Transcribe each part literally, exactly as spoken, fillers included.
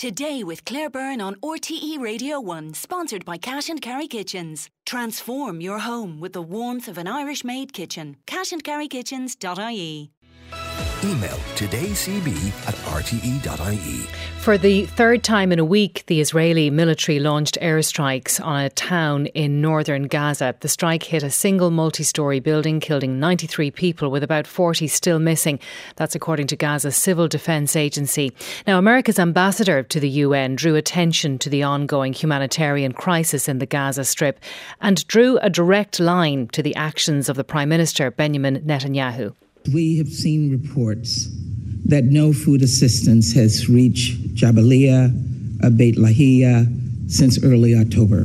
Today with Claire Byrne on R T E Radio one, sponsored by Cash and Carry Kitchens. Transform your home with the warmth of an Irish-made kitchen. cash and carry kitchens dot I E. Email todaycb at r t e dot i e. For the third time in a week, the Israeli military launched airstrikes on a town in northern Gaza. The strike hit a single multi-storey building, killing ninety-three people, with about forty still missing. That's according to Gaza's Civil Defence Agency. Now, America's ambassador to the U N drew attention to the ongoing humanitarian crisis in the Gaza Strip and drew a direct line to the actions of the Prime Minister, Benjamin Netanyahu. We have seen reports that no food assistance has reached Jabalia, uh, Beit Lahia since early October.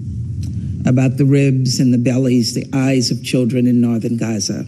About the ribs and the bellies, the eyes of children in northern Gaza,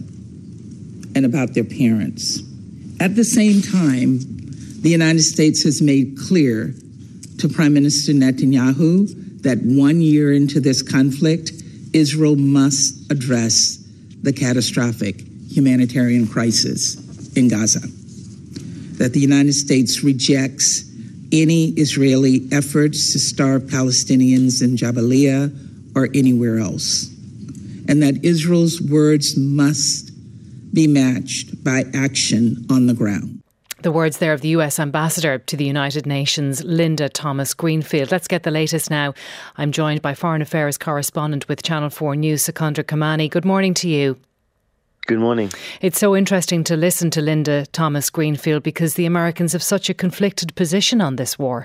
and about their parents. At the same time, the United States has made clear to Prime Minister Netanyahu that one year into this conflict, Israel must address the catastrophic humanitarian crisis in Gaza, that the United States rejects any Israeli efforts to starve Palestinians in Jabalia or anywhere else, and that Israel's words must be matched by action on the ground. The words there of the U S Ambassador to the United Nations, Linda Thomas-Greenfield. Let's get the latest now. I'm joined by Foreign Affairs correspondent with Channel four News, Secondra Kamani. Good morning to you. Good morning. It's so interesting to listen to Linda Thomas-Greenfield because the Americans have such a conflicted position on this war.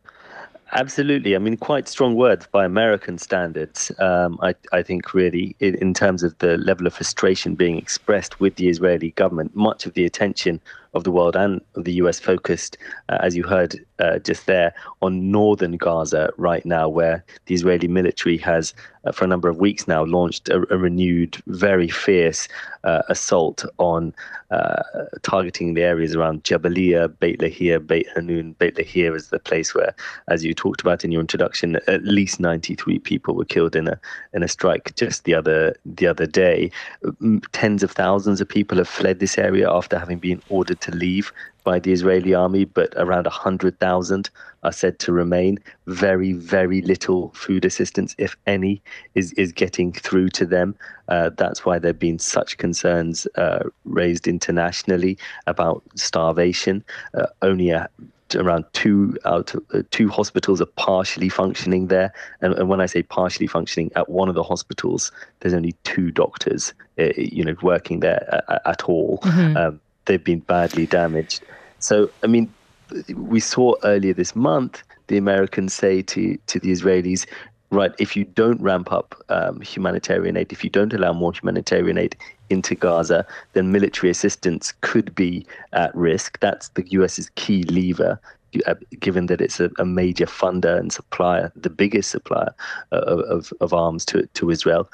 Absolutely. I mean, quite strong words by American standards. Um, I, I think really in, in terms of the level of frustration being expressed with the Israeli government, much of the attention of the world and of the U S focused, uh, as you heard uh, just there, on northern Gaza right now, where the Israeli military has, uh, for a number of weeks now, launched a, a renewed, very fierce uh, assault on uh, targeting the areas around Jabalia, Beit Lahia, Beit Hanun. Beit Lahia is the place where, as you talked about in your introduction, at least ninety-three people were killed in a in a strike just the other the other day. Tens of thousands of people have fled this area after having been ordered to leave by the Israeli army, but around one hundred thousand are said to remain. Very, very little food assistance, if any, is, is getting through to them. Uh, that's why there have been such concerns uh, raised internationally about starvation. Uh, only a Around two out of uh, two hospitals are partially functioning there, and, and when I say partially functioning, at one of the hospitals, there's only two doctors, uh, you know, working there at, at all. Mm-hmm. Um, they've been badly damaged. So, I mean, we saw earlier this month the Americans say to to the Israelis, right, if you don't ramp up um, humanitarian aid, if you don't allow more humanitarian aid into Gaza, then military assistance could be at risk. That's the US's key lever, uh, given that it's a, a major funder and supplier, the biggest supplier uh, of, of arms to, to Israel.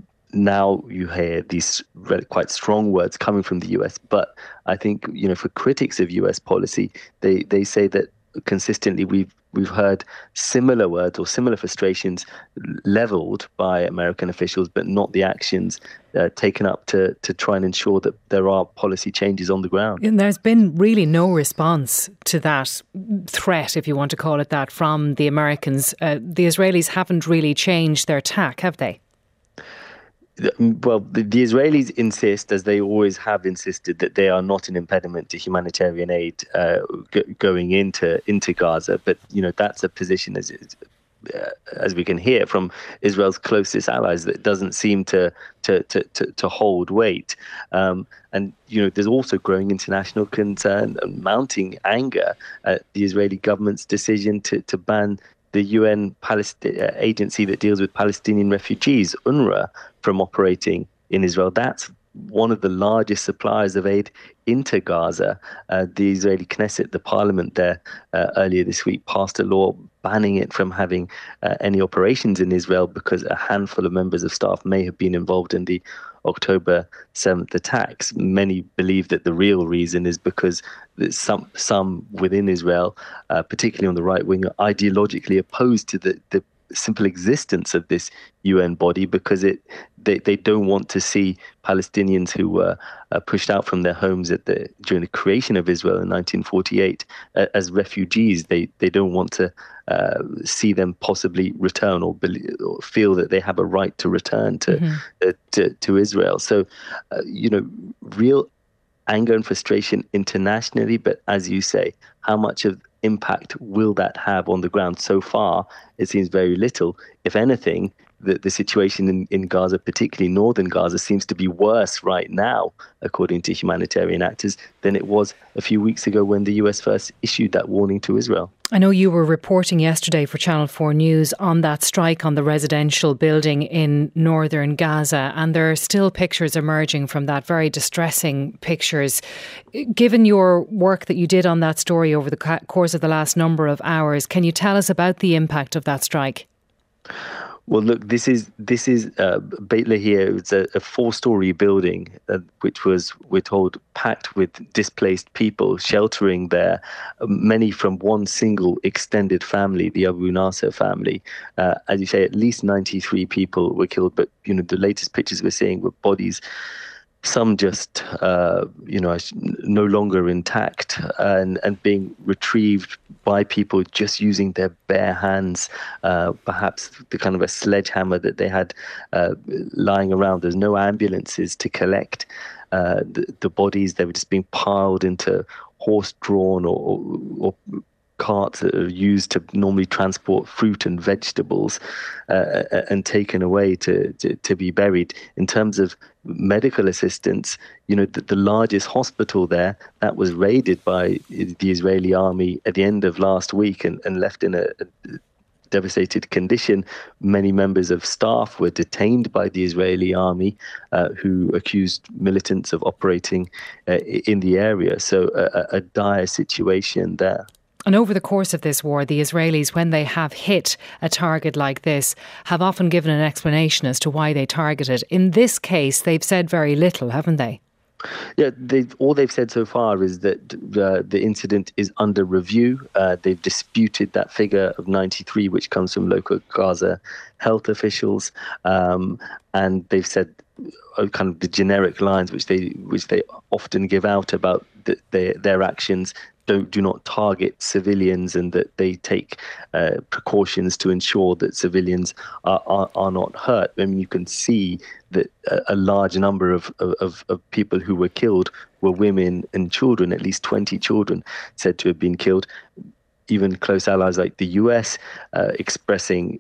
Now you hear these quite strong words coming from the U S, but I think, you know, for critics of U S policy, they, they say that consistently we've we've heard similar words or similar frustrations leveled by American officials, but not the actions uh, taken up to to try and ensure that there are policy changes on the ground. And there's been really no response to that threat, if you want to call it that, from the Americans. Uh, the Israelis haven't really changed their tack, have they? Well, the, the Israelis insist, as they always have insisted, that they are not an impediment to humanitarian aid uh, g- going into into Gaza. But, you know, that's a position, as uh, as we can hear from Israel's closest allies, that doesn't seem to to to, to, to hold weight. Um, and, you know, there's also growing international concern and mounting anger at the Israeli government's decision to, to ban the U N Palest- agency that deals with Palestinian refugees, UNRWA, from operating in Israel. That's one of the largest suppliers of aid into Gaza. Uh, the Israeli Knesset, the parliament there, uh, earlier this week passed a law banning it from having uh, any operations in Israel because a handful of members of staff may have been involved in the October seventh attacks. Many believe that the real reason is because some some within Israel, uh, particularly on the right wing, are ideologically opposed to the, the simple existence of this U N body, because it they, they don't want to see Palestinians who were uh, pushed out from their homes at the during the creation of Israel in nineteen forty-eight uh, as refugees. They they don't want to uh, see them possibly return or, believe, or feel that they have a right to return to mm-hmm. uh, to, to Israel. So, uh, you know, real anger and frustration internationally, but as you say, how much of impact will that have on the ground? So far, it seems very little. If anything, the, the situation in, in Gaza, particularly northern Gaza, seems to be worse right now, according to humanitarian actors, than it was a few weeks ago when the U S first issued that warning to Israel. I know you were reporting yesterday for Channel four News on that strike on the residential building in northern Gaza, and there are still pictures emerging from that, very distressing pictures. Given your work that you did on that story over the course of the last number of hours, can you tell us about the impact of that strike? Well, look, this is this is uh, Beit Lahia. It's a, a four-story building, uh, which was, we're told, packed with displaced people sheltering there, uh, many from one single extended family, the Abu Nasser family. Uh, as you say, at least ninety-three people were killed, but you know the latest pictures we're seeing were bodies, some just, uh, you know, no longer intact and, and being retrieved by people just using their bare hands, uh, perhaps the kind of a sledgehammer that they had uh, lying around. There's no ambulances to collect uh, the, the bodies. They were just being piled into horse-drawn or, or, or carts that are used to normally transport fruit and vegetables uh, and taken away to, to, to be buried. In terms of medical assistance, you know, the, the largest hospital there, that was raided by the Israeli army at the end of last week and, and left in a, a devastated condition. Many members of staff were detained by the Israeli army uh, who accused militants of operating uh, in the area. So a, a dire situation there. And over the course of this war, the Israelis, when they have hit a target like this, have often given an explanation as to why they targeted. In this case, they've said very little, haven't they? Yeah, they've, all they've said so far is that uh, the incident is under review. Uh, they've disputed that figure of ninety-three, which comes from local Gaza health officials, um, and they've said uh, kind of the generic lines which they which they often give out about the, their their actions. Don't do not target civilians, and that they take uh, precautions to ensure that civilians are, are are not hurt. I mean, you can see that a, a large number of, of of people who were killed were women and children. At least twenty children said to have been killed. Even close allies like the U S uh, expressing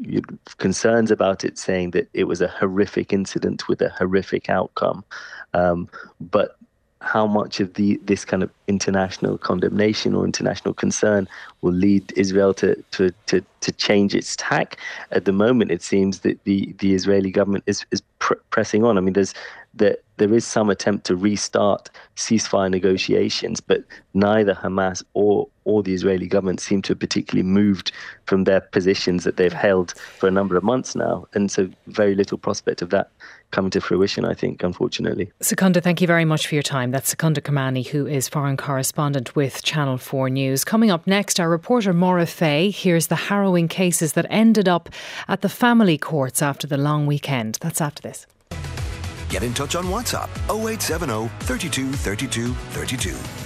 concerns about it, saying that it was a horrific incident with a horrific outcome. Um, but how much of the this kind of international condemnation or international concern will lead Israel to to to, to change its tack? At the moment, it seems that the, the Israeli government is is pr- pressing on. I mean, there's there there is some attempt to restart ceasefire negotiations, but neither Hamas or or the Israeli government seem to have particularly moved from their positions that they've held for a number of months now, and so very little prospect of that coming to fruition, I think, unfortunately. Secunda, thank you very much for your time. That's Secunda Kermani, who is foreign correspondent with Channel four News. Coming up next, our reporter Maura Fay hears the harrowing cases that ended up at the family courts after the long weekend. That's after this. Get in touch on WhatsApp oh eight seven oh, three two, three two, three two.